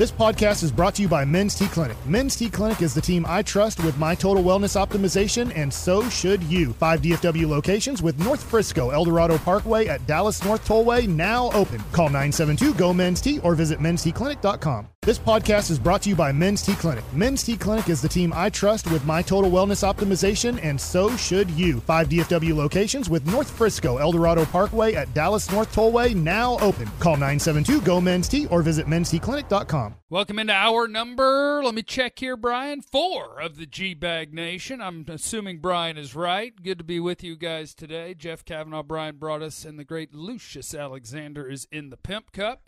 This podcast is brought to you by Men's T Clinic. Men's T Clinic is the team I trust with my total wellness optimization, and so should you. 5 DFW locations with North Frisco, Eldorado Parkway at Dallas North Tollway now open. Call 972-GO-MEN'S-T or visit mensteclinic.com. This podcast is brought to you by Men's T Clinic. Men's T Clinic is the team I trust with my total wellness optimization, and so should you. 5 DFW locations with North Frisco, Eldorado Parkway at Dallas North Tollway now open. Call 972-GO-MEN'S-T or visit mensteclinic.com. Welcome into hour number, let me check here, Brian, 4 of the G-Bag Nation. I'm assuming Brian is right. Good to be with you guys today. Jeff Kavanaugh, Brian brought us, and the great Lucius Alexander is in the Pimp Cup.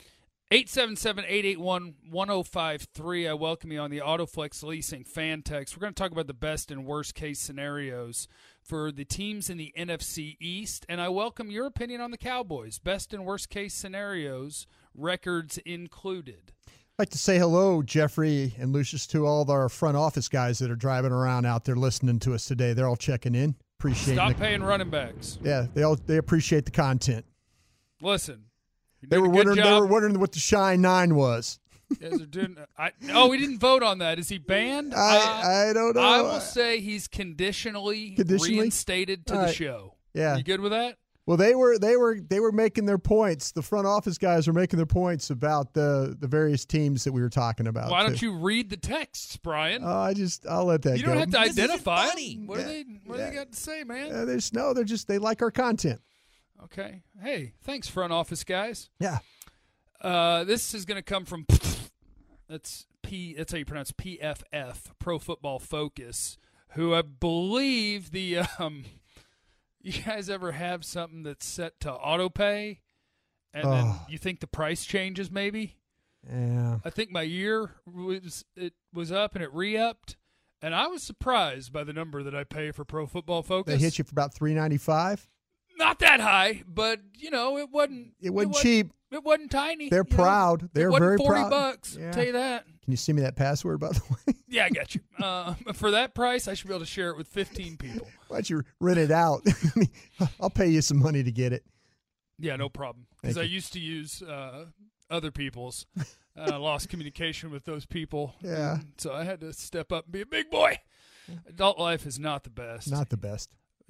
877-881-1053. I welcome you on the AutoFlex Leasing fan text. We're going to talk about the best and worst case scenarios for the teams in the NFC East, and I welcome your opinion on the Cowboys. Best and worst case scenarios, records included. I'd like to say hello, Jeffrey and Lucius, to all of our front office guys that are driving around out there listening to us today. They're all checking in. Stop paying running backs. Yeah, they appreciate the content. Listen. They were wondering what the Shine 9 was. We didn't vote on that. Is he banned? I don't know. I will say he's conditionally reinstated to the show. Yeah. You good with that? Well, they were making their points. The front office guys were making their points about the various teams that we were talking about. Why don't you read the texts, Brian? I'll let that go. You don't have to identify. What do they got to say, man? They like our content. Okay. Hey, thanks, front office guys. Yeah. This is going to come from that's how you pronounce PFF, Pro Football Focus, who I believe the you guys ever have something that's set to auto pay and then you think the price changes maybe? Yeah. I think my year was up and it re-upped, and I was surprised by the number that I pay for Pro Football Focus. They hit you for about $3.95. Not that high, but it wasn't. It wasn't cheap. It wasn't tiny. They're proud. They're very proud. $40. Yeah. Tell you that. Can you send me that password, by the way? Yeah, I got you. For that price, I should be able to share it with 15 people. Why don't you rent it out? I'll pay you some money to get it. Yeah, no problem. Because I used to use other people's. I lost communication with those people. Yeah. So I had to step up and be a big boy. Adult life is not the best. Not the best.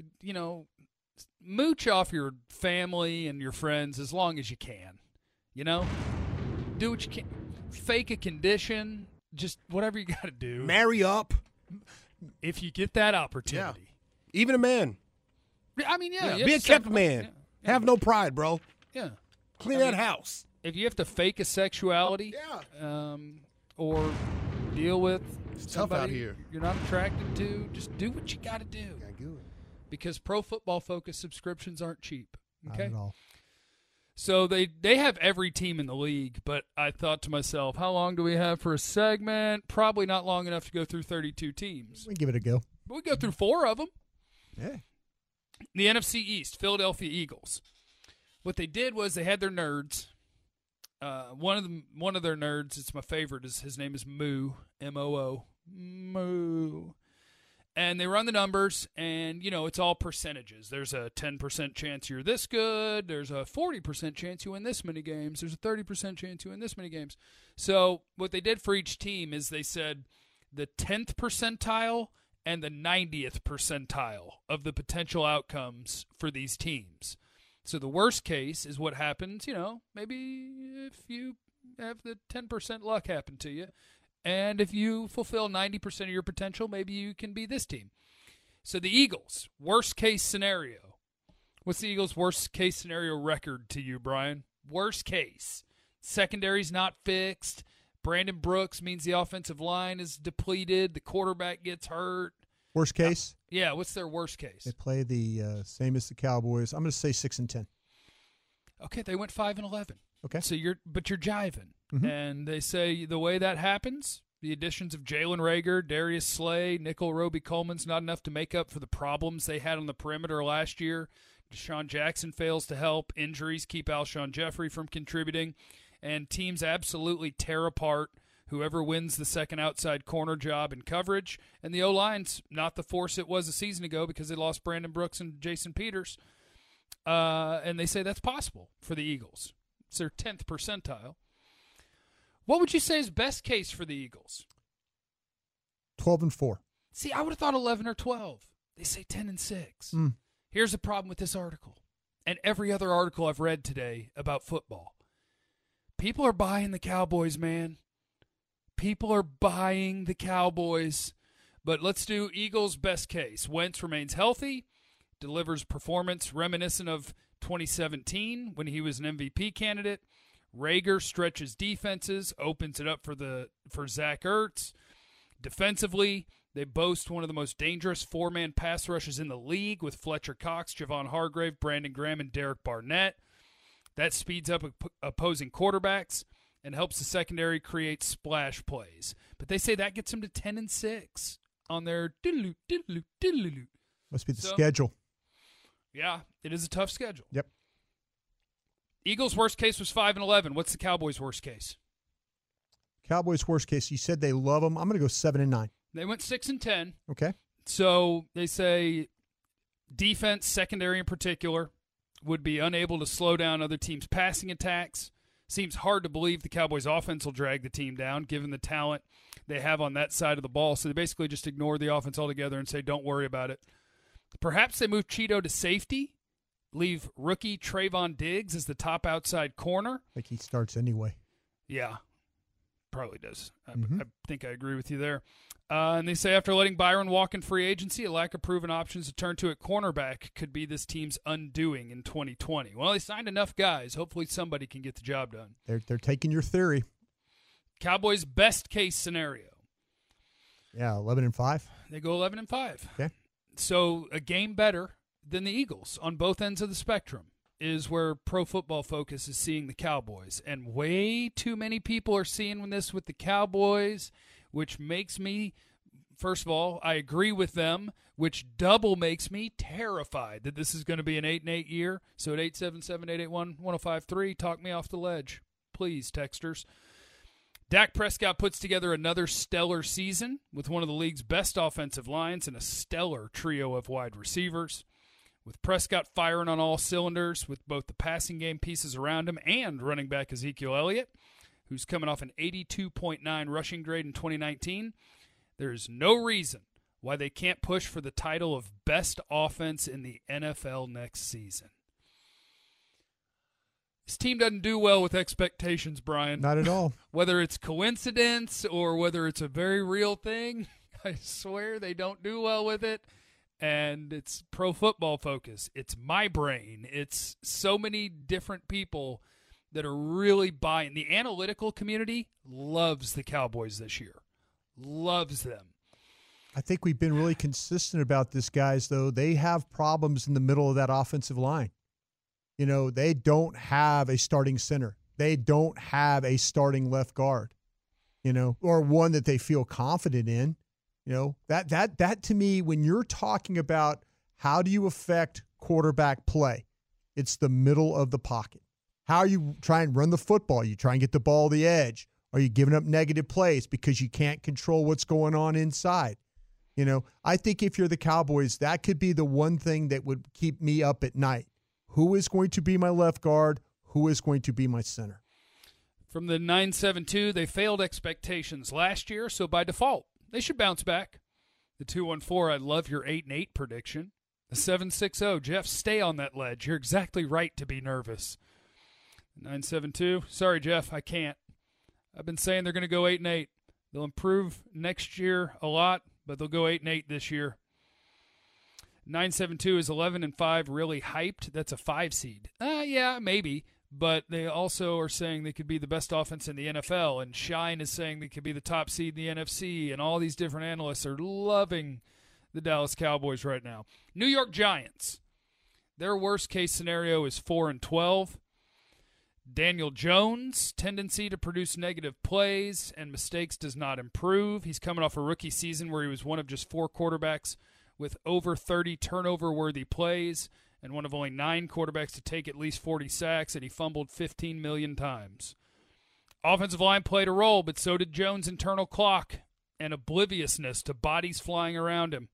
Mooch off your family and your friends as long as you can. Do what you can. Fake a condition. Just whatever you got to do. Marry up. If you get that opportunity. Yeah. Even a man. I mean, yeah. Be a kept man. Yeah. Have no pride, bro. Yeah. Clean that house. If you have to fake a sexuality or deal with somebody tough out here. You're not attracted to, just do what you got to do. Because Pro Football Focus subscriptions aren't cheap. Okay? Not at all. So they have every team in the league, but I thought to myself, how long do we have for a segment? Probably not long enough to go through 32 teams. We give it a go. We go through 4 of them. Yeah. The NFC East, Philadelphia Eagles. What they did was they had their nerds. One of their nerds, it's my favorite, his name is Moo, M-O-O, Moo. And they run the numbers, and, it's all percentages. There's a 10% chance you're this good. There's a 40% chance you win this many games. There's a 30% chance you win this many games. So what they did for each team is they said the 10th percentile and the 90th percentile of the potential outcomes for these teams. So the worst case is what happens, maybe if you have the 10% luck happen to you. And if you fulfill 90% of your potential, maybe you can be this team. So the Eagles, worst case scenario. What's the Eagles' worst case scenario record to you, Brian? Worst case. Secondary's not fixed. Brandon Brooks means the offensive line is depleted. The quarterback gets hurt. Worst case? Yeah, what's their worst case? They play the same as the Cowboys. I'm going to say 6-10. Okay, they went 5-11. Okay. So you're jiving. Mm-hmm. And they say the way that happens, the additions of Jalen Reagor, Darius Slay, Nickel Roby-Coleman's not enough to make up for the problems they had on the perimeter last year. Deshaun Jackson fails to help. Injuries keep Alshon Jeffrey from contributing. And teams absolutely tear apart whoever wins the second outside corner job in coverage. And the O-line's not the force it was a season ago because they lost Brandon Brooks and Jason Peters. And they say that's possible for the Eagles. It's their 10th percentile. What would you say is best case for the Eagles? 12-4. See, I would have thought 11 or 12. They say 10-6. Here's the problem with this article and every other article I've read today about football. People are buying the Cowboys, man. People are buying the Cowboys. But let's do Eagles' best case. Wentz remains healthy, delivers performance reminiscent of 2017 when he was an MVP candidate. Rager stretches defenses, opens it up for Zach Ertz. Defensively, they boast one of the most dangerous four-man pass rushes in the league with Fletcher Cox, Javon Hargrave, Brandon Graham, and Derek Barnett. That speeds up opposing quarterbacks and helps the secondary create splash plays. But they say that gets them to 10-6 on their diddle-oo. Must be the schedule. Yeah, it is a tough schedule. Yep. Eagles' worst case was 5-11. What's the Cowboys' worst case? Cowboys' worst case, you said they love them. I'm going to go 7-9. They went 6-10. Okay. So they say defense, secondary in particular, would be unable to slow down other teams' passing attacks. Seems hard to believe the Cowboys' offense will drag the team down, given the talent they have on that side of the ball. So they basically just ignore the offense altogether and say, don't worry about it. Perhaps they move Cheeto to safety, leave rookie Trayvon Diggs as the top outside corner. Like he starts anyway. Yeah, probably does. I think I agree with you there. And they say after letting Byron walk in free agency, a lack of proven options to turn to at cornerback could be this team's undoing in 2020. Well, they signed enough guys. Hopefully somebody can get the job done. They're taking your theory. Cowboys' best case scenario. Yeah, 11-5. They go 11-5. Okay. So a game better than the Eagles on both ends of the spectrum is where Pro Football Focus is seeing the Cowboys. And way too many people are seeing this with the Cowboys, which makes me, first of all, I agree with them, which double makes me terrified that this is going to be an 8-8 year. So at 877-881-1053, talk me off the ledge. Please, texters. Dak Prescott puts together another stellar season with one of the league's best offensive lines and a stellar trio of wide receivers. With Prescott firing on all cylinders with both the passing game pieces around him and running back Ezekiel Elliott, who's coming off an 82.9 rushing grade in 2019, there is no reason why they can't push for the title of best offense in the NFL next season. This team doesn't do well with expectations, Brian. Not at all. Whether it's coincidence or whether it's a very real thing, I swear they don't do well with it. And it's Pro Football Focus. It's my brain. It's so many different people that are really buying. The analytical community loves the Cowboys this year. Loves them. I think we've been really consistent about this, guys, though. They have problems in the middle of that offensive line. You know, they don't have a starting center. They don't have a starting left guard, you know, or one that they feel confident in. You know, that to me, when you're talking about how do you affect quarterback play, it's the middle of the pocket. How are you trying to run the football? You try and get the ball to the edge. Are you giving up negative plays because you can't control what's going on inside? You know, I think if you're the Cowboys, that could be the one thing that would keep me up at night. Who is going to be my left guard? Who is going to be my center? From the 972, they failed expectations last year, so by default, they should bounce back. The 214, I love your 8-8 prediction. The 760, Jeff, stay on that ledge. You're exactly right to be nervous. 972, sorry, Jeff, I can't. I've been saying they're going to go 8-8. They'll improve next year a lot, but they'll go 8-8 this year. 972 is 11-5, really hyped. That's a 5 seed. Yeah, maybe. But they also are saying they could be the best offense in the NFL. And Shine is saying they could be the top seed in the NFC. And all these different analysts are loving the Dallas Cowboys right now. New York Giants. Their worst case scenario is 4-12. Daniel Jones' tendency to produce negative plays and mistakes does not improve. He's coming off a rookie season where he was one of just 4 quarterbacks with over 30 turnover-worthy plays and one of only 9 quarterbacks to take at least 40 sacks, and he fumbled 15 million times. Offensive line played a role, but so did Jones' internal clock and obliviousness to bodies flying around him.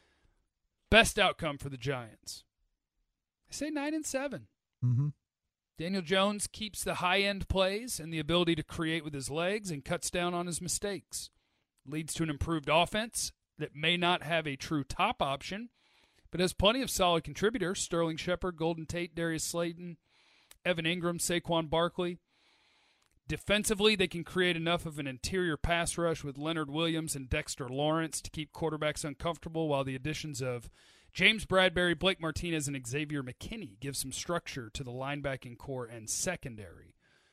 Best outcome for the Giants. I say 9-7. Mm-hmm. Daniel Jones keeps the high-end plays and the ability to create with his legs and cuts down on his mistakes. Leads to an improved offense that may not have a true top option, but has plenty of solid contributors: Sterling Shepard, Golden Tate, Darius Slayton, Evan Ingram, Saquon Barkley. Defensively, they can create enough of an interior pass rush with Leonard Williams and Dexter Lawrence to keep quarterbacks uncomfortable, while the additions of James Bradbury, Blake Martinez, and Xavier McKinney give some structure to the linebacking core and secondary.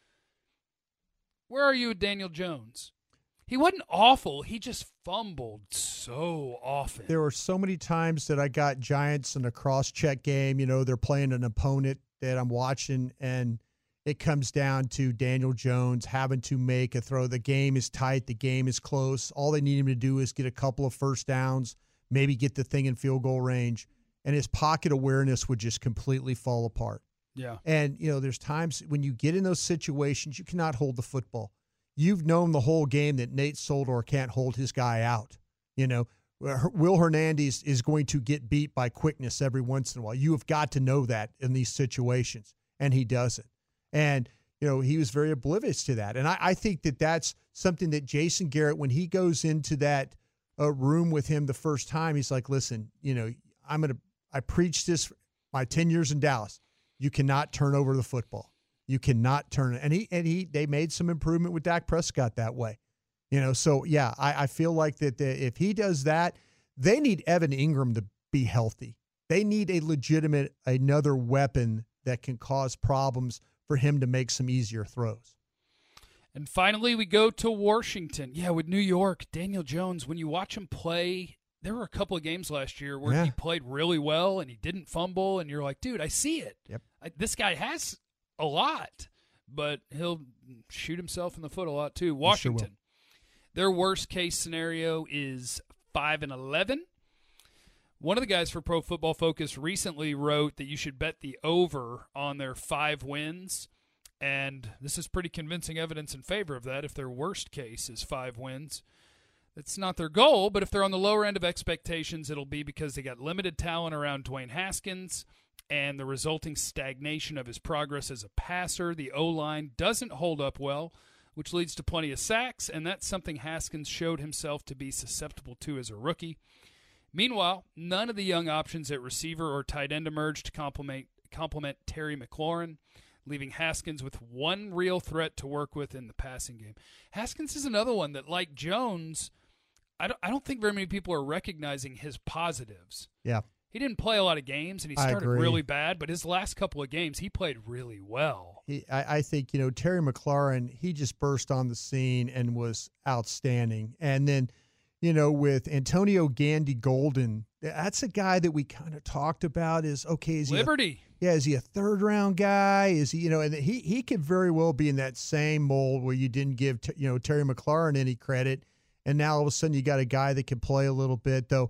Where are you with Daniel Jones? He wasn't awful. He just fumbled so often. There were so many times that I got Giants in a cross-check game. You know, they're playing an opponent that I'm watching, and it comes down to Daniel Jones having to make a throw. The game is tight. The game is close. All they need him to do is get a couple of first downs, maybe get the thing in field goal range, and his pocket awareness would just completely fall apart. Yeah. And, you know, there's times when you get in those situations, you cannot hold the football. You've known the whole game that Nate Solder can't hold his guy out. You know, Will Hernandez is going to get beat by quickness every once in a while. You have got to know that in these situations, and he doesn't. And, you know, he was very oblivious to that. And I think that that's something that Jason Garrett, when he goes into that room with him the first time, he's like, listen, you know, I preached this my 10 years in Dallas. You cannot turn over the football. You cannot turn it. And they made some improvement with Dak Prescott that way. You know, so, yeah, I feel like that if he does that, they need Evan Ingram to be healthy. They need another weapon that can cause problems for him to make some easier throws. And finally, we go to Washington. Yeah, with New York, Daniel Jones, when you watch him play, there were a couple of games last year where he played really well and he didn't fumble, and you're like, dude, I see it. Yep. This guy has a lot, but he'll shoot himself in the foot a lot too. Washington, sure their worst-case scenario is 5-11. One of the guys for Pro Football Focus recently wrote that you should bet the over on their 5 wins, and this is pretty convincing evidence in favor of that. If their worst case is 5 wins, that's not their goal, but if they're on the lower end of expectations, it'll be because they got limited talent around Dwayne Haskins and the resulting stagnation of his progress as a passer. The O-line doesn't hold up well, which leads to plenty of sacks, and that's something Haskins showed himself to be susceptible to as a rookie. Meanwhile, none of the young options at receiver or tight end emerged to complement Terry McLaurin, leaving Haskins with one real threat to work with in the passing game. Haskins is another one that, like Jones, I don't think very many people are recognizing his positives. Yeah. He didn't play a lot of games, and he started really bad, but his last couple of games, he played really well. I think, you know, Terry McLaurin, he just burst on the scene and was outstanding. And then, you know, with Antonio Gandy Golden, that's a guy that we kind of talked about is, okay, is Liberty. Is he a third-round guy? Is he, you know, and he could very well be in that same mold where you didn't give, you know, Terry McLaurin any credit, and now all of a sudden you got a guy that can play a little bit, though.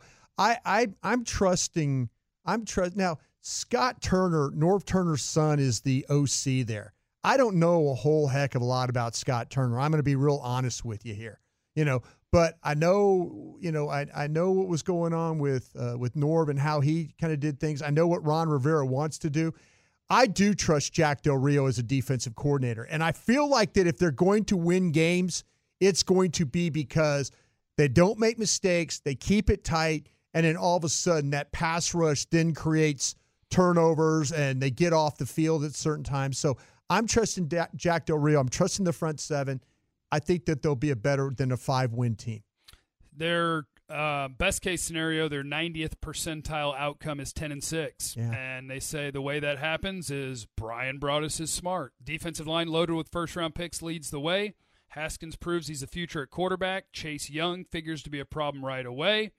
I'm trusting. Now, Scott Turner, Norv Turner's son, is the OC there. I don't know a whole heck of a lot about Scott Turner. I'm going to be real honest with you here, you know. But I know, you know, I know what was going on with Norv and how he kind of did things. I know what Ron Rivera wants to do. I do trust Jack Del Rio as a defensive coordinator, and I feel like that if they're going to win games, it's going to be because they don't make mistakes, they keep it tight, and then all of a sudden that pass rush then creates turnovers and they get off the field at certain times. So I'm trusting Jack Del Rio. I'm trusting the front seven. I think that they'll be a better than a 5-win team. Their best case scenario, their 90th percentile outcome is 10-6. Yeah. And they say the way that happens is Brian Broaddus is smart. Defensive line loaded with first-round picks leads the way. Haskins proves he's a future at quarterback. Chase Young figures to be a problem right away.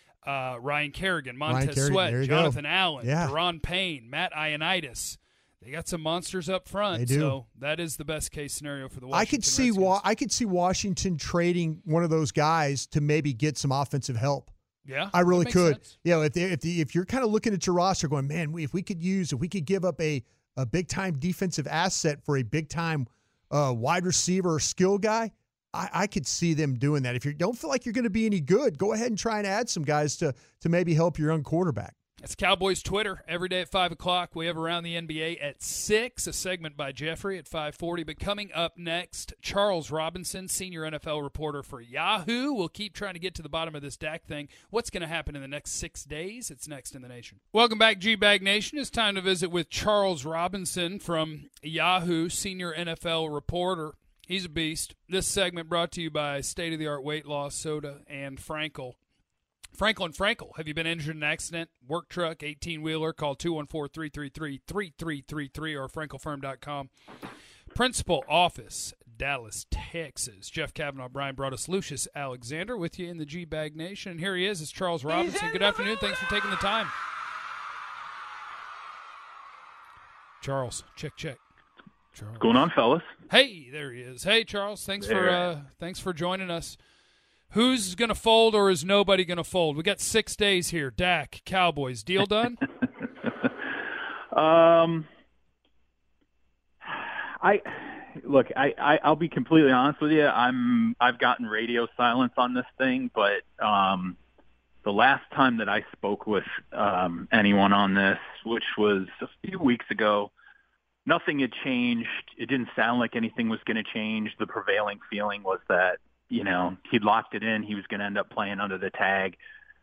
Ryan Kerrigan, Montez Sweat, Jonathan Allen, Deron Payne, Matt Ioannidis. They got some monsters up front. They do. So that is the best case scenario for the Washington Redskins. I could see Washington trading one of those guys to maybe get some offensive help. Yeah, I really could. Sense. You know, if you're kind of looking at your roster going, man, if we could give up a big time defensive asset for a big time wide receiver or skill guy, I could see them doing that. If you don't feel like you're going to be any good, go ahead and try and add some guys to maybe help your young quarterback. It's Cowboys Twitter every day at 5 o'clock. We have Around the NBA at 6, a segment by Jeffrey at 5:40. But coming up next, Charles Robinson, senior NFL reporter for Yahoo. We'll keep trying to get to the bottom of this Dak thing. What's going to happen in the next 6 days? It's next in the Nation. Welcome back, G-Bag Nation. It's time to visit with Charles Robinson from Yahoo, senior NFL reporter. He's a beast. This segment brought to you by state-of-the-art weight loss soda and Frankel. Frankel, have you been injured in an accident? Work truck, 18-wheeler, call 214-333-3333 or frankelfirm.com. Principal office, Dallas, Texas. Jeff Kavanaugh, Brian Broaddus, Lucius Alexander with you in the G-Bag Nation. And here he is. It's Charles Robinson. Good afternoon. Thanks for taking the time. Charles, check. Charles. What's going on, fellas? Hey, there he is. Hey, Charles. Thanks for joining us. Who's going to fold or is nobody going to fold? We got 6 days here. Dak, Cowboys, deal done? I'll be completely honest with you. I've gotten radio silence on this thing, but the last time that I spoke with anyone on this, which was a few weeks ago, nothing had changed. It didn't sound like anything was going to change. The prevailing feeling was that, you know, he'd locked it in. He was going to end up playing under the tag.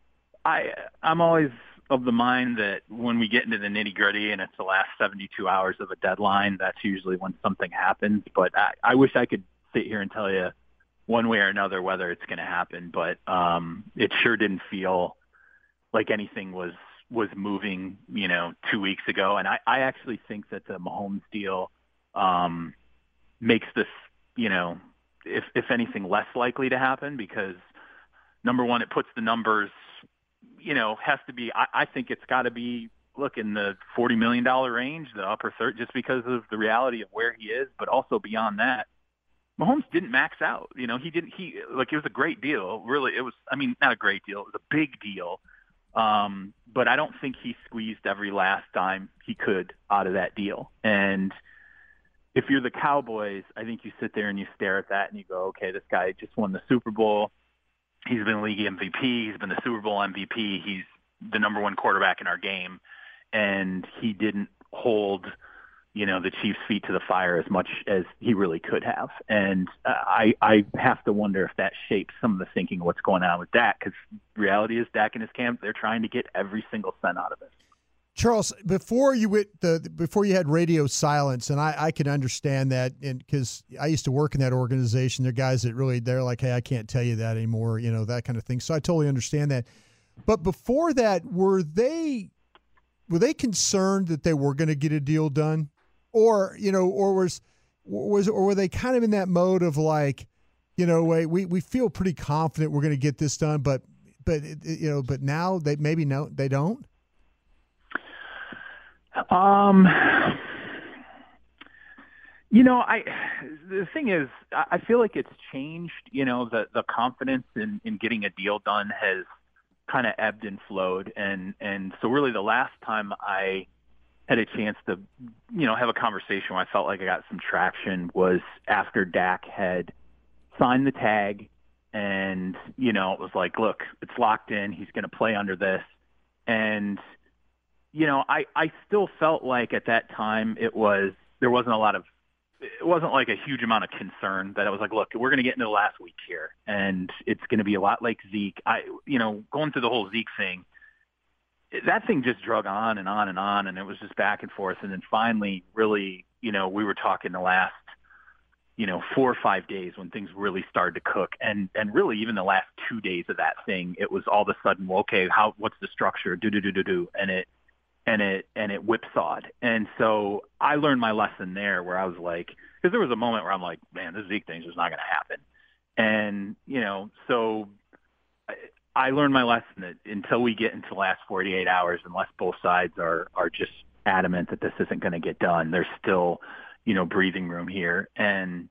I'm always of the mind that when we get into the nitty-gritty and it's the last 72 hours of a deadline, that's usually when something happens. But I wish I could sit here and tell you one way or another whether it's going to happen. But it sure didn't feel like anything was moving, 2 weeks ago. And I actually think that the Mahomes deal makes this, if anything, less likely to happen because, number one, it puts the numbers, has to be, I think it's got to be, look, in the $40 million range, the upper third, just because of the reality of where he is. But also beyond that, Mahomes didn't max out. It was a great deal. Really, not a great deal. It was a big deal. But I don't think he squeezed every last dime he could out of that deal. And if you're the Cowboys, I think you sit there and you stare at that and you go, okay, this guy just won the Super Bowl. He's been league MVP. He's been the Super Bowl MVP. He's the number one quarterback in our game. And he didn't hold, the Chiefs' feet to the fire as much as he really could have. And I have to wonder if that shapes some of the thinking of what's going on with Dak, because reality is Dak and his camp, they're trying to get every single cent out of it. Charles, before you had radio silence, and I can understand that, and because I used to work in that organization, there are guys that really, they're like, hey, I can't tell you that anymore, that kind of thing. So I totally understand that. But before that, were they concerned that they were going to get a deal done, or were they kind of in that mode of like, we feel pretty confident we're going to get this done, but now they maybe no, they don't. The thing is, I feel like it's changed. The confidence in getting a deal done has kind of ebbed and flowed, and so really the last time I had a chance to, have a conversation where I felt like I got some traction was after Dak had signed the tag, and it was like, look, it's locked in. He's going to play under this, and I still felt like at that time there wasn't like a huge amount of concern that I was like, look, we're going to get into the last week here and it's going to be a lot like Zeke. Going through the whole Zeke thing, that thing just drug on and on and on, and it was just back and forth. And then finally, really, we were talking the last, 4 or 5 days when things really started to cook. And really even the last 2 days of that thing, it was all of a sudden, well, okay, what's the structure? And it whipsawed. And so I learned my lesson there where I was like, because there was a moment where I'm like, man, this Zeke thing is just not going to happen. And, so I learned my lesson that until we get into the last 48 hours, unless both sides are just adamant that this isn't going to get done, there's still, breathing room here. And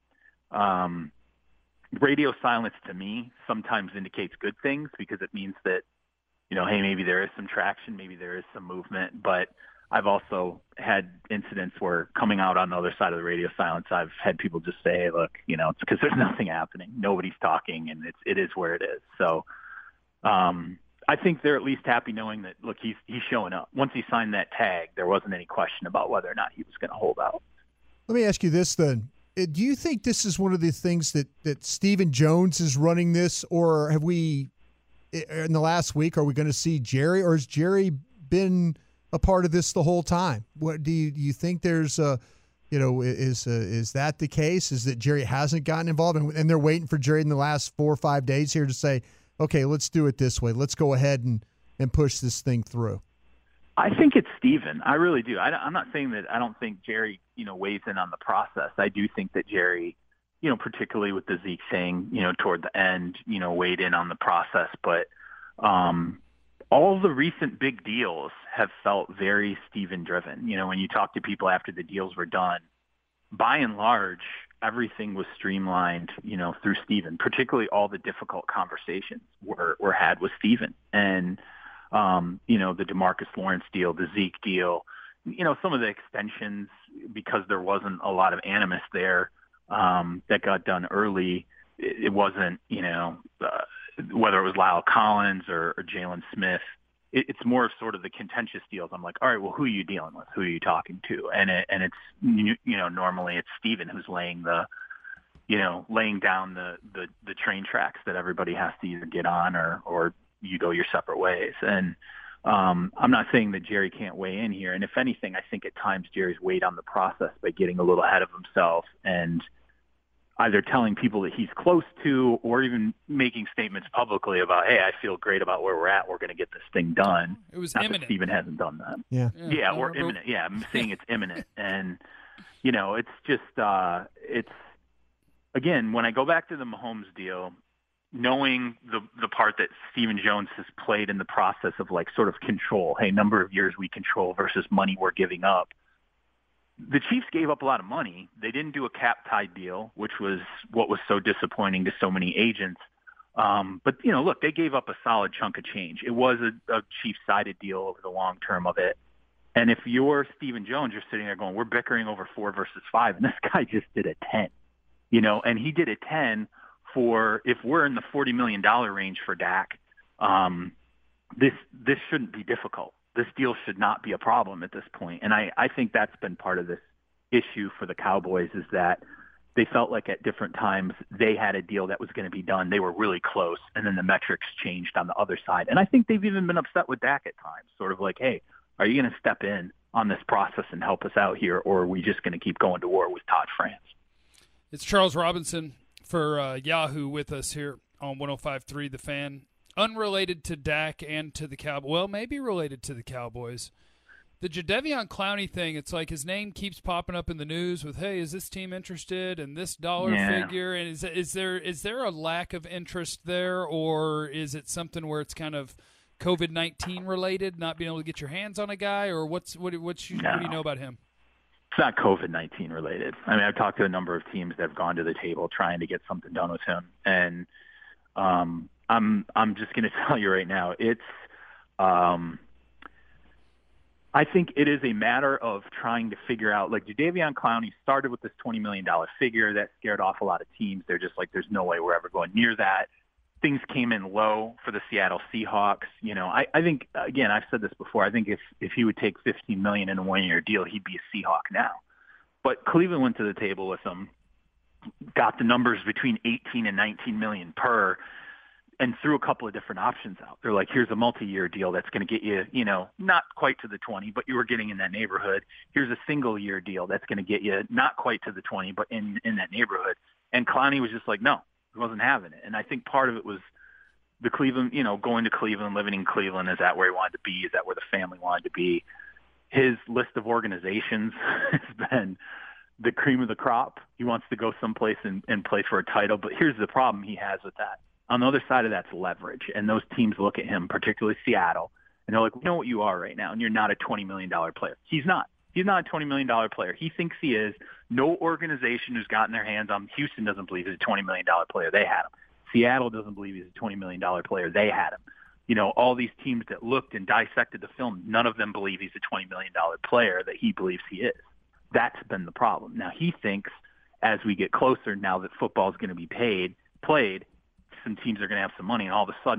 radio silence to me sometimes indicates good things because it means that, hey, maybe there is some traction, maybe there is some movement. But I've also had incidents where coming out on the other side of the radio silence, I've had people just say, hey, look, it's because there's nothing happening. Nobody's talking, and it is where it is. So I think they're at least happy knowing that, look, he's showing up. Once he signed that tag, there wasn't any question about whether or not he was going to hold out. Let me ask you this then. Do you think this is one of the things that Stephen Jones is running this, or have we, in the last week, are we going to see Jerry, or has Jerry been a part of this the whole time? What do you think there's is that the case? Is that Jerry hasn't gotten involved and they're waiting for Jerry in the last 4 or 5 days here to say, okay, let's do it this way. Let's go ahead and push this thing through. I think it's Steven. I really do. I'm not saying that I don't think Jerry, weighs in on the process. I do think that Jerry, particularly with the Zeke thing, toward the end, weighed in on the process. But all the recent big deals have felt very Steven driven. When you talk to people after the deals were done, by and large, everything was streamlined, through Steven. Particularly all the difficult conversations were had with Steven. And, the DeMarcus Lawrence deal, the Zeke deal, some of the extensions, because there wasn't a lot of animus there, that got done early. It wasn't, whether it was Lyle Collins or Jalen Smith. It's more of sort of the contentious deals. I'm like, all right, well, who are you dealing with? Who are you talking to? And it's, normally it's Steven who's laying down the train tracks that everybody has to either get on or you go your separate ways. And I'm not saying that Jerry can't weigh in here. And if anything, I think at times Jerry's weighed on the process by getting a little ahead of himself and either telling people that he's close to or even making statements publicly about, hey, I feel great about where we're at. We're going to get this thing done. It was not imminent. That Steven hasn't done that. Yeah, or imminent. Yeah, I'm saying it's imminent. And, it's just it's, again, when I go back to the Mahomes deal, knowing the part that Stephen Jones has played in the process of sort of control, hey, number of years we control versus money we're giving up. The Chiefs gave up a lot of money. They didn't do a cap-tied deal, which was what was so disappointing to so many agents. But, look, they gave up a solid chunk of change. It was a Chiefs-sided deal over the long term of it. And if you're Stephen Jones, you're sitting there going, we're bickering over 4 versus 5, and this guy just did a 10. And he did a 10 for, if we're in the $40 million range for Dak, this shouldn't be difficult. This deal should not be a problem at this point. And I think that's been part of this issue for the Cowboys, is that they felt like at different times they had a deal that was going to be done. They were really close, and then the metrics changed on the other side. And I think they've even been upset with Dak at times, sort of like, hey, are you going to step in on this process and help us out here, or are we just going to keep going to war with Todd France? It's Charles Robinson for Yahoo with us here on 105.3 The Fan. Unrelated to Dak and to the Cowboys. Well, maybe related to the Cowboys. The Jadeveon Clowney thing, it's like his name keeps popping up in the news with, hey, is this team interested in this dollar figure? And is there a lack of interest there, or is it something where it's kind of COVID-19 related, not being able to get your hands on a guy, or what do you know about him? It's not COVID-19 related. I mean, I've talked to a number of teams that have gone to the table trying to get something done with him, and I'm just going to tell you right now, it's I think it is a matter of trying to figure out, Jadeveon Clowney started with this $20 million figure that scared off a lot of teams. They're just like, there's no way we're ever going near that. Things came in low for the Seattle Seahawks. I think, again, I've said this before, I think if he would take $15 million in a one-year deal, he'd be a Seahawk now. But Cleveland went to the table with him, got the numbers between 18 and 19 million per, and threw a couple of different options out. They're like, here's a multi-year deal that's going to get you, not quite to the 20, but you were getting in that neighborhood. Here's a single-year deal that's going to get you not quite to the 20, but in that neighborhood. And Clowney was just like, no, he wasn't having it. And I think part of it was the Cleveland, going to Cleveland, living in Cleveland. Is that where he wanted to be? Is that where the family wanted to be? His list of organizations has been the cream of the crop. He wants to go someplace and play for a title. But here's the problem he has with that. On the other side of that's leverage. And those teams look at him, particularly Seattle, and they're like, we know what you are right now, and you're not a $20 million player. He's not. He's not a $20 million player. He thinks he is. No organization who's gotten their hands on him. Houston doesn't believe he's a $20 million player. They had him. Seattle doesn't believe he's a $20 million player. They had him. All these teams that looked and dissected the film, none of them believe he's a $20 million player that he believes he is. That's been the problem. Now, he thinks as we get closer, now that football is going to be played, some teams are going to have some money, and all of a sudden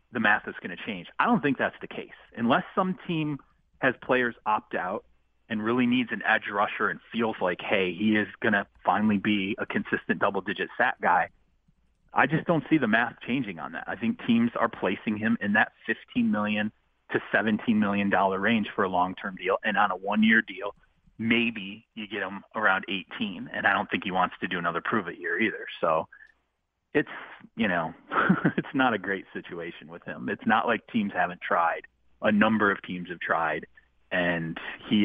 the math is going to change. I don't think that's the case. Unless some team has players opt out and really needs an edge rusher and feels like, hey, he is going to finally be a consistent double-digit sack guy, I just don't see the math changing on that. I think teams are placing him in that $15 million to $17 million range for a long-term deal, and on a one-year deal, maybe you get him around 18, and I don't think he wants to do another prove-it year either. So it's, it's not a great situation with him. It's not like teams haven't tried. A number of teams have tried, and he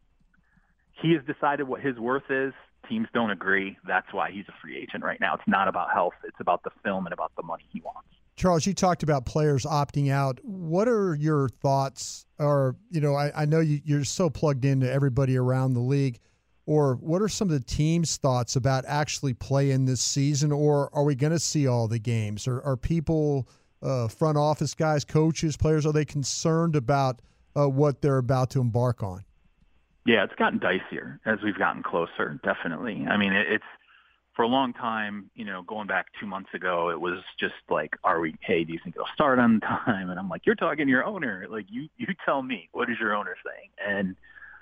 has decided what his worth is. Teams don't agree. That's why he's a free agent right now. It's not about health. It's about the film and about the money he wants. Charles, you talked about players opting out. What are your thoughts? Or, I know you're so plugged into everybody around the league. Or what are some of the team's thoughts about actually playing this season? Or are we going to see all the games? Or are people, front office guys, coaches, players, are they concerned about what they're about to embark on? Yeah, it's gotten dicier as we've gotten closer, definitely. I mean, it's for a long time, going back 2 months ago, it was just like, hey, do you think it'll start on time? And I'm like, you're talking to your owner. Like, you tell me, what is your owner saying? And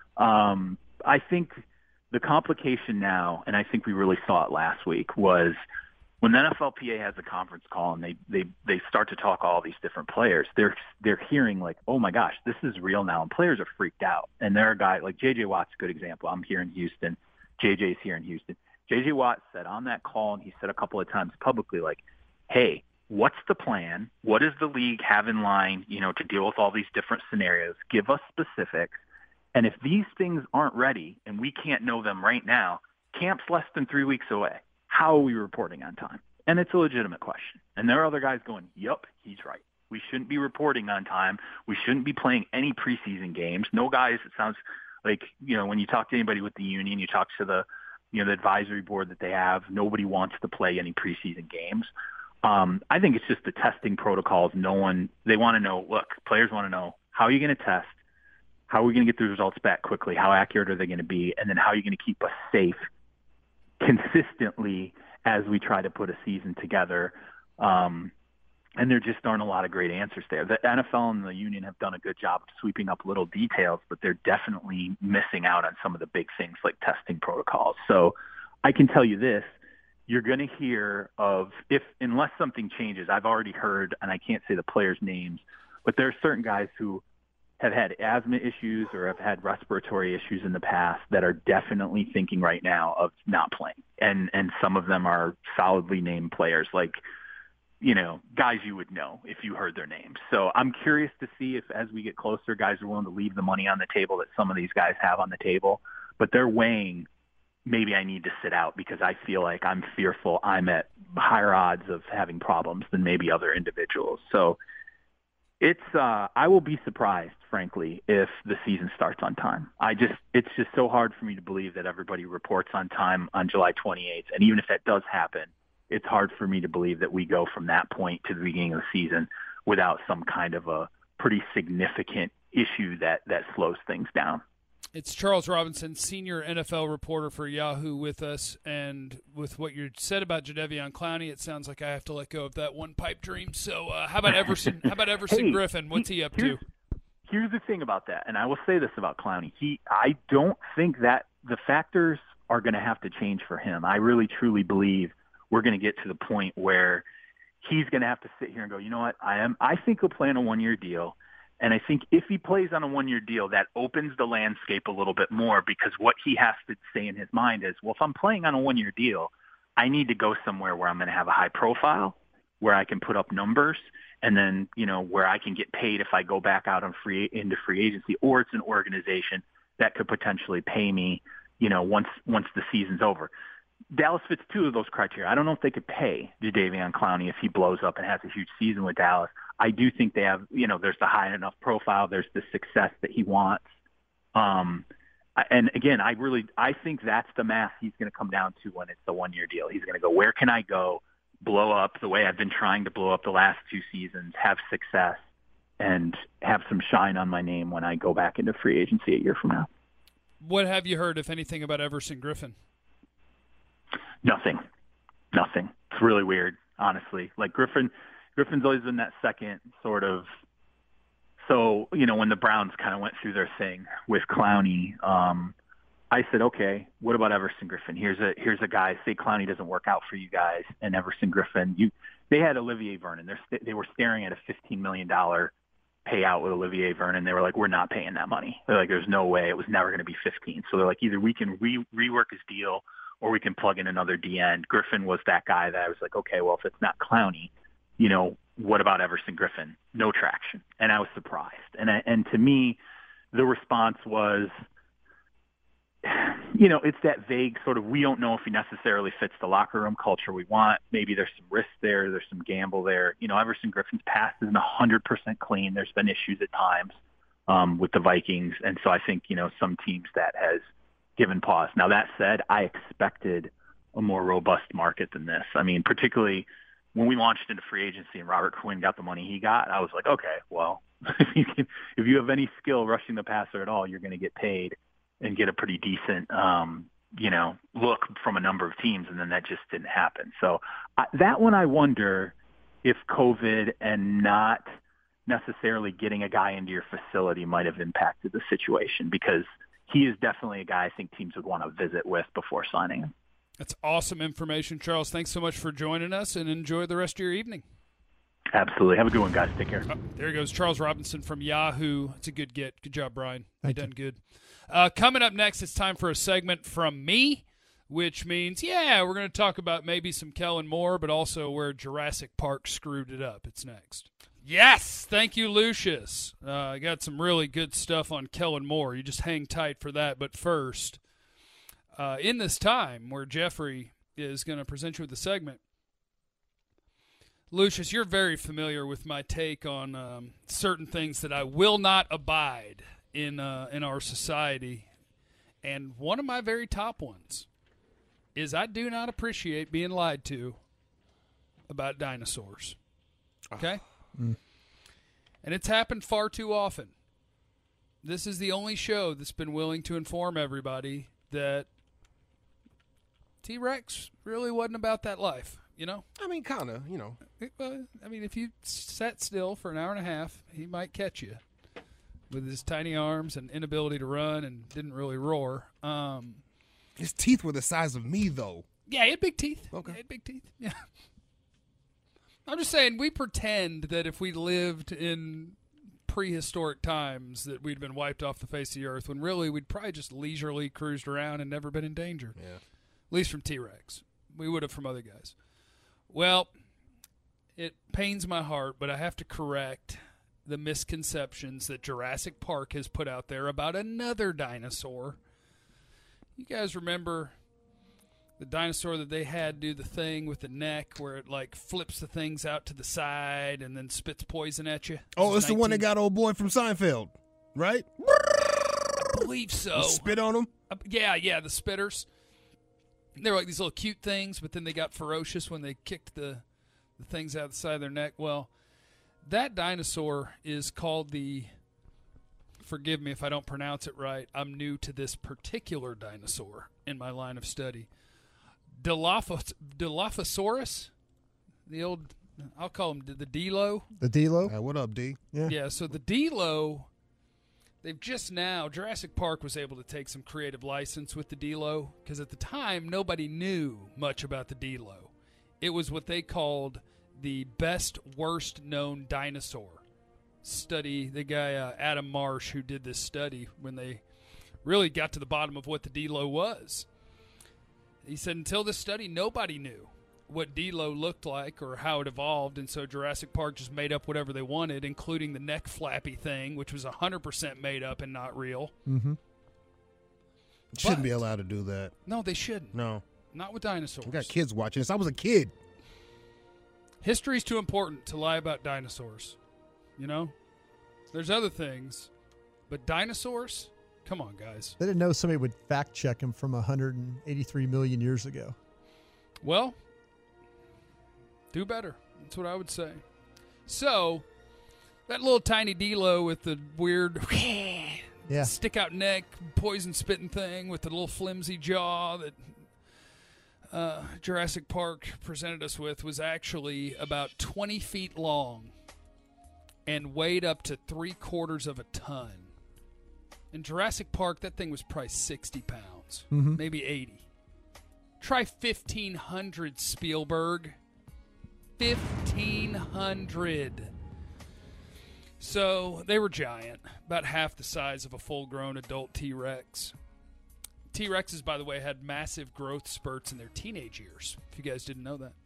I think the complication now, and I think we really saw it last week, was when the NFLPA has a conference call and they start to talk all these different players, they're hearing like, oh my gosh, this is real now, and players are freaked out. And there are guys like J.J. Watt's a good example. I'm here in Houston. J.J.'s here in Houston. J.J. Watt said on that call, and he said a couple of times publicly, like, hey, what's the plan? What does the league have in line, to deal with all these different scenarios? Give us specifics. And if these things aren't ready and we can't know them right now, camp's less than 3 weeks away. How are we reporting on time? And it's a legitimate question. And there are other guys going, yup, he's right. We shouldn't be reporting on time. We shouldn't be playing any preseason games. No guys, it sounds like, when you talk to anybody with the union, you talk to the advisory board that they have, nobody wants to play any preseason games. I think it's just the testing protocols. They want to know, look, players want to know, how are you going to test? How are we going to get the results back quickly? How accurate are they going to be? And then how are you going to keep us safe consistently as we try to put a season together? And there just aren't a lot of great answers there. The NFL and the union have done a good job of sweeping up little details, but they're definitely missing out on some of the big things like testing protocols. So I can tell you this, you're going to hear of, unless something changes, I've already heard, and I can't say the players' names, but there are certain guys who have had asthma issues or have had respiratory issues in the past that are definitely thinking right now of not playing. And some of them are solidly named players, like, guys you would know if you heard their names. So I'm curious to see if, as we get closer, guys are willing to leave the money on the table that some of these guys have on the table, but they're weighing, maybe I need to sit out because I feel like I'm fearful I'm at higher odds of having problems than maybe other individuals. So I will be surprised, frankly, if the season starts on time. It's just so hard for me to believe that everybody reports on time on July 28th. And even if that does happen, it's hard for me to believe that we go from that point to the beginning of the season without some kind of a pretty significant issue that slows things down. It's Charles Robinson, senior NFL reporter for Yahoo, with us. And with what you said about Jadeveon Clowney, it sounds like I have to let go of that one pipe dream. So how about Everson? How about Everson Griffin? What's he up to? Here's the thing about that, and I will say this about Clowney. I don't think that the factors are going to have to change for him. I really, truly believe we're going to get to the point where he's going to have to sit here and go, you know what, I think he'll play on a one-year deal. And I think if he plays on a one-year deal, that opens the landscape a little bit more, because what he has to say in his mind is, well, if I'm playing on a one-year deal, I need to go somewhere where I'm going to have a high profile, where I can put up numbers, and then, where I can get paid if I go back out into free agency, or it's an organization that could potentially pay me, once the season's over. Dallas fits two of those criteria. I don't know if they could pay Jadeveon Clowney if he blows up and has a huge season with Dallas. I do think they have, there's the high enough profile. There's the success that he wants. And again, I think that's the math he's going to come down to when it's the one-year deal. He's going to go, where can I go, blow up the way I've been trying to blow up the last two seasons, have success, and have some shine on my name when I go back into free agency a year from now. What have you heard, if anything, about Everson Griffin? Nothing. It's really weird, honestly. Like Griffin Griffin's always been that second sort of. So, when the Browns kind of went through their thing with Clowney, I said, okay, what about Everson Griffin? Here's a guy. Say Clowney doesn't work out for you guys, and Everson Griffin. They had Olivier Vernon. They were staring at a $15 million payout with Olivier Vernon. They were like, we're not paying that money. They're like, there's no way. It was never going to be 15. So they're like, either we can rework his deal or we can plug in another DN. Griffin was that guy that I was like, okay, well, if it's not Clowney, what about Everson Griffin? No traction. And I was surprised. And to me, the response was, it's that vague sort of, we don't know if he necessarily fits the locker room culture we want. Maybe there's some risk there. There's some gamble there. Everson Griffin's past isn't 100% clean. There's been issues at times with the Vikings. And so I think, some teams that has given pause. Now, that said, I expected a more robust market than this. I mean, particularly when we launched into free agency and Robert Quinn got the money he got, I was like, okay, well, if you have any skill rushing the passer at all, you're going to get paid and get a pretty decent, look from a number of teams. And then that just didn't happen. So that one, I wonder if COVID and not necessarily getting a guy into your facility might have impacted the situation, because he is definitely a guy I think teams would want to visit with before signing him. That's awesome information, Charles. Thanks so much for joining us, and enjoy the rest of your evening. Absolutely. Have a good one, guys. Take care. There goes Charles Robinson from Yahoo. It's a good get. Good job, Brian. You done good. Coming up next, it's time for a segment from me, which means, we're going to talk about maybe some Kellen Moore, but also where Jurassic Park screwed it up. It's next. Yes! Thank you, Lucius. I got some really good stuff on Kellen Moore. You just hang tight for that. But first, in this time where Jeffrey is going to present you with the segment, Lucius, you're very familiar with my take on certain things that I will not abide in our society, and one of my very top ones is I do not appreciate being lied to about dinosaurs. Okay? And it's happened far too often. This is the only show that's been willing to inform everybody that T-Rex really wasn't about that life, I mean, kind of, if you sat still for an hour and a half, he might catch you with his tiny arms and inability to run and didn't really roar. His teeth were the size of me, though. Yeah, he had big teeth. Okay. He had big teeth, yeah. I'm just saying, we pretend that if we lived in prehistoric times that we'd been wiped off the face of the earth, when really we'd probably just leisurely cruised around and never been in danger. Yeah. At least from T-Rex. We would have from other guys. Well, it pains my heart, but I have to correct the misconceptions that Jurassic Park has put out there about another dinosaur. You guys remember the dinosaur that they had do the thing with the neck where it like flips the things out to the side and then spits poison at you? Oh, it's the one that got old boy from Seinfeld, right? I believe so. Spit on him? Yeah, the spitters. They were like these little cute things, but then they got ferocious when they kicked the things out the side of their neck. Well, that dinosaur is called forgive me if I don't pronounce it right, I'm new to this particular dinosaur in my line of study, Dilophosaurus? I'll call him the Dilo. The Dilo? What up, D? Yeah, so the Dilo, Jurassic Park was able to take some creative license with the Dilo, because at the time, nobody knew much about the Dilo. It was what they called the best, worst known dinosaur study. The guy, Adam Marsh, who did this study when they really got to the bottom of what the Dilo was. He said until this study, nobody knew what Dilo looked like or how it evolved, and so Jurassic Park just made up whatever they wanted, including the neck flappy thing, which was 100% made up and not real. Mm-hmm. Shouldn't be allowed to do that. No, they shouldn't. No. Not with dinosaurs. We got kids watching this. I was a kid. History's too important to lie about dinosaurs. There's other things, but dinosaurs? Come on, guys. They didn't know somebody would fact check him from 183 million years ago. Well, do better. That's what I would say. So, that little tiny Dilo with the weird stick-out neck, poison-spitting thing with the little flimsy jaw that Jurassic Park presented us with was actually about 20 feet long and weighed up to 3/4 of a ton. In Jurassic Park, that thing was probably 60 pounds, maybe 80. Try 1,500, Spielberg. 1,500. So they were giant, about half the size of a full-grown adult T-Rex. T-Rexes, by the way, had massive growth spurts in their teenage years, if you guys didn't know that.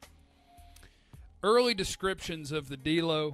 Early descriptions of the Dilo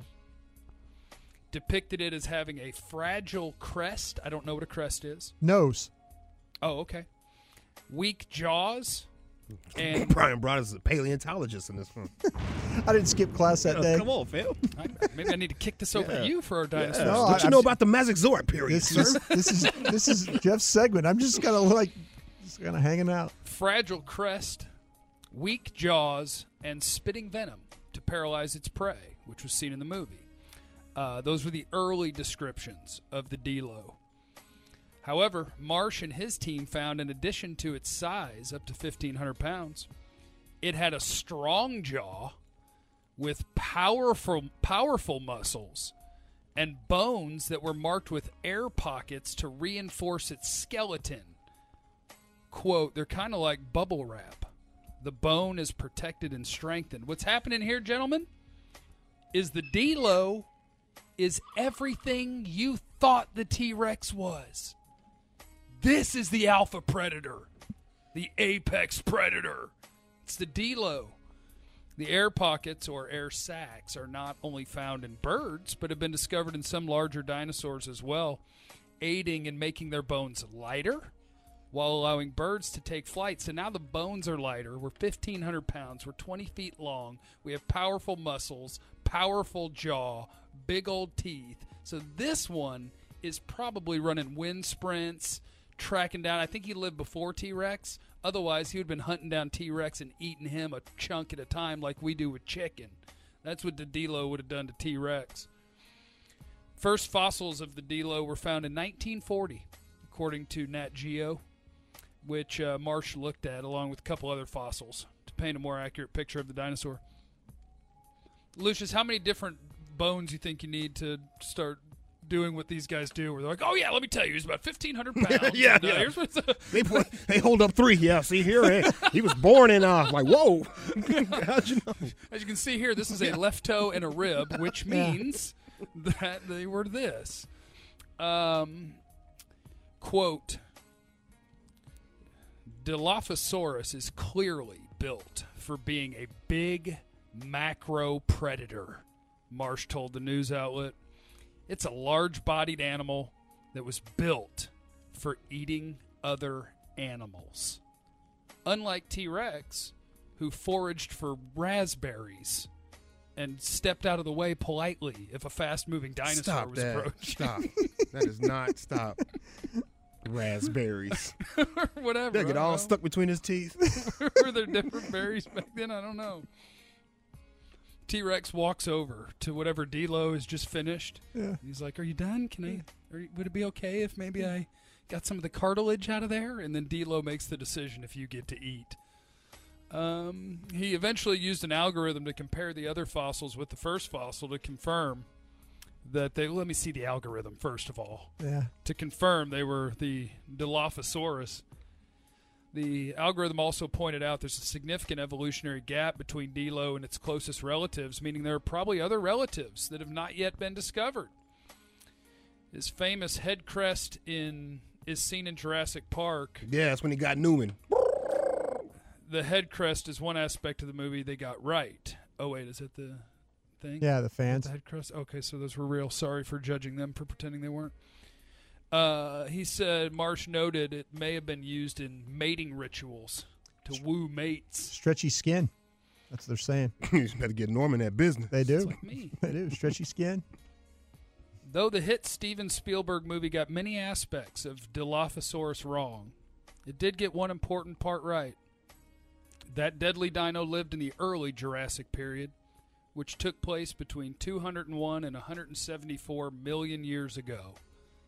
depicted it as having a fragile crest. I don't know what a crest is. Nose. Oh, okay. Weak jaws. And Brian brought us a paleontologist in this one. I didn't skip class that day. Come on, Phil. Maybe I need to kick this over to you for our dinosaurs. No, What you know about the Mesozoic period, This sir? is Jeff's segment. I'm just kind of hanging out. Fragile crest, weak jaws, and spitting venom to paralyze its prey, which was seen in the movie. Those were the early descriptions of the Dilo. However, Marsh and his team found, in addition to its size, up to 1,500 pounds, it had a strong jaw with powerful muscles and bones that were marked with air pockets to reinforce its skeleton. Quote, they're kind of like bubble wrap. The bone is protected and strengthened. What's happening here, gentlemen, is the Dilo is everything you thought the T-Rex was. This is the alpha predator, the apex predator. It's the Dilo. The air pockets, or air sacs, are not only found in birds, but have been discovered in some larger dinosaurs as well, aiding in making their bones lighter while allowing birds to take flight. So now the bones are lighter. We're 1,500 pounds. We're 20 feet long. We have powerful muscles, powerful jaw, big old teeth. So this one is probably running wind sprints, tracking down. I think he lived before T-Rex. Otherwise, he would have been hunting down T-Rex and eating him a chunk at a time like we do with chicken. That's what the Dilo would have done to T-Rex. First fossils of the Dilo were found in 1940, according to Nat Geo, which Marsh looked at along with a couple other fossils to paint a more accurate picture of the dinosaur. Lucius, how many different bones you think you need to start doing what these guys do, where they're like, oh yeah, let me tell you, he's about 1,500 pounds. Yeah. Here's what's They hold up 3. Yeah, see here, he was born in like, whoa. How'd you know? As you can see here, this is a left toe and a rib, which means that they were this. Quote, Dilophosaurus is clearly built for being a big macro predator, Marsh told the news outlet. It's a large-bodied animal that was built for eating other animals. Unlike T-Rex, who foraged for raspberries and stepped out of the way politely if a fast-moving dinosaur was approaching. Stop. That is not stop. Raspberries. Or whatever. They get all stuck between his teeth. Were there different berries back then? I don't know. T-Rex walks over to whatever Dilo is just finished. Yeah. He's like, are you done? Would it be okay if maybe I got some of the cartilage out of there? And then Dilo makes the decision if you get to eat. He eventually used an algorithm to compare the other fossils with the first fossil to confirm that let me see the algorithm first of all. Yeah. To confirm they were the Dilophosaurus. The algorithm also pointed out there's a significant evolutionary gap between Dilo and its closest relatives, meaning there are probably other relatives that have not yet been discovered. His famous head crest is seen in Jurassic Park. Yeah, that's when he got Newman. The head crest is one aspect of the movie they got right. Oh, wait, is it the thing? Yeah, the fans. The head crest? Okay, so those were real. Sorry for judging them for pretending they weren't. He said, Marsh noted it may have been used in mating rituals to woo mates. Stretchy skin. That's what they're saying. You better get Norman that business. They do. It's like me. They do. Stretchy skin. Though the hit Steven Spielberg movie got many aspects of Dilophosaurus wrong, it did get one important part right. That deadly dino lived in the early Jurassic period, which took place between 201 and 174 million years ago,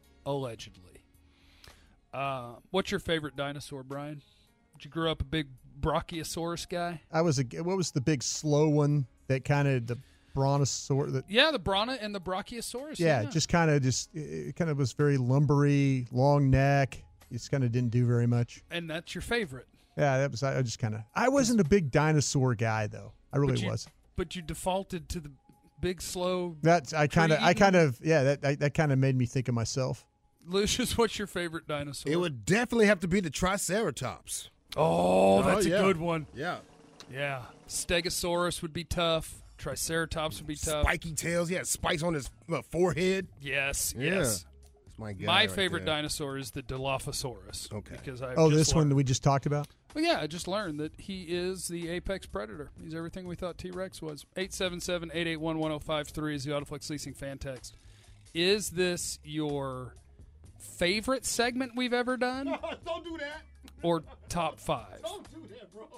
allegedly. What's your favorite dinosaur, Brian? Did you grow up a big Brachiosaurus guy? What was the big slow one that kind of the brontosaurus? The Brana and the Brachiosaurus. Yeah, it kind of was very lumbery, long neck. It kind of didn't do very much. And that's your favorite. Yeah, that was. I wasn't a big dinosaur guy though. I really wasn't. But you defaulted to the big slow. That kind of made me think of myself. Lucius, what's your favorite dinosaur? It would definitely have to be the Triceratops. Oh, that's a good one. Yeah. Yeah. Stegosaurus would be tough. Triceratops would be tough. Spiky tails. He had spikes on his forehead. Yes. Yeah. Yes. That's my guy. My right favorite there. dinosaur is the Dilophosaurus. Okay. Because this one that we just talked about? Well, yeah, I just learned that he is the apex predator. He's everything we thought T-Rex was. 877-881-1053 is the Autoflex Leasing fan text. Is this your favorite segment we've ever done? Don't do that. Or top 5? Don't do that, bro.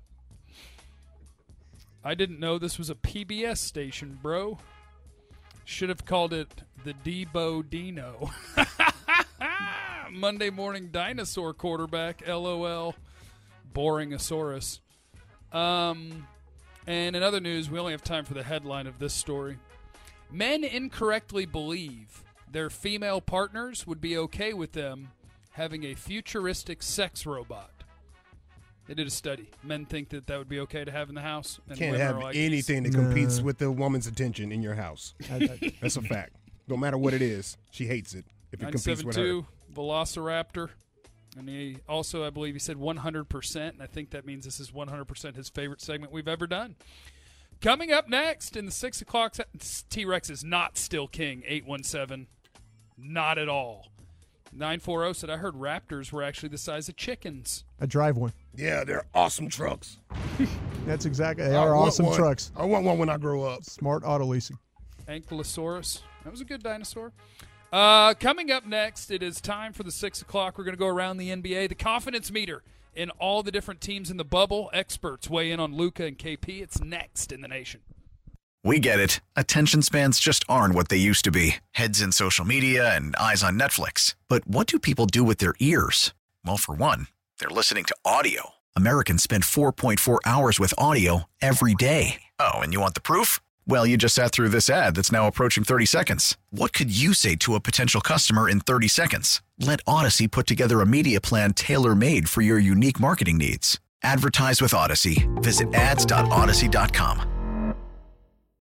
I didn't know this was a PBS station, bro. Should have called it the Debo Dino. Monday morning dinosaur quarterback, LOL. Boringosaurus. And in other news, we only have time for the headline of this story. Men incorrectly believe their female partners would be okay with them having a futuristic sex robot. They did a study. Men think that would be okay to have in the house. And Can't women have are like, anything that competes with the woman's attention in your house. That's a fact. No matter what it is, she hates it if it competes with her. 972 Velociraptor. And he also, I believe he said 100%, and I think that means this is 100% his favorite segment we've ever done. Coming up next in the 6 o'clock, T-Rex is not still king, 817. Not at all. 940 said, I heard Raptors were actually the size of chickens. I drive one. Yeah, they're awesome trucks. That's exactly. They are awesome trucks. I want one when I grow up. Smart auto leasing. Ankylosaurus. That was a good dinosaur. Coming up next, it is time for the 6 o'clock. We're going to go around the NBA. The confidence meter in all the different teams in the bubble. Experts weigh in on Luka and KP. It's next in the nation. We get it. Attention spans just aren't what they used to be. Heads in social media and eyes on Netflix. But what do people do with their ears? Well, for one, they're listening to audio. Americans spend 4.4 hours with audio every day. Oh, and you want the proof? Well, you just sat through this ad that's now approaching 30 seconds. What could you say to a potential customer in 30 seconds? Let Odyssey put together a media plan tailor-made for your unique marketing needs. Advertise with Odyssey. Visit ads.odyssey.com.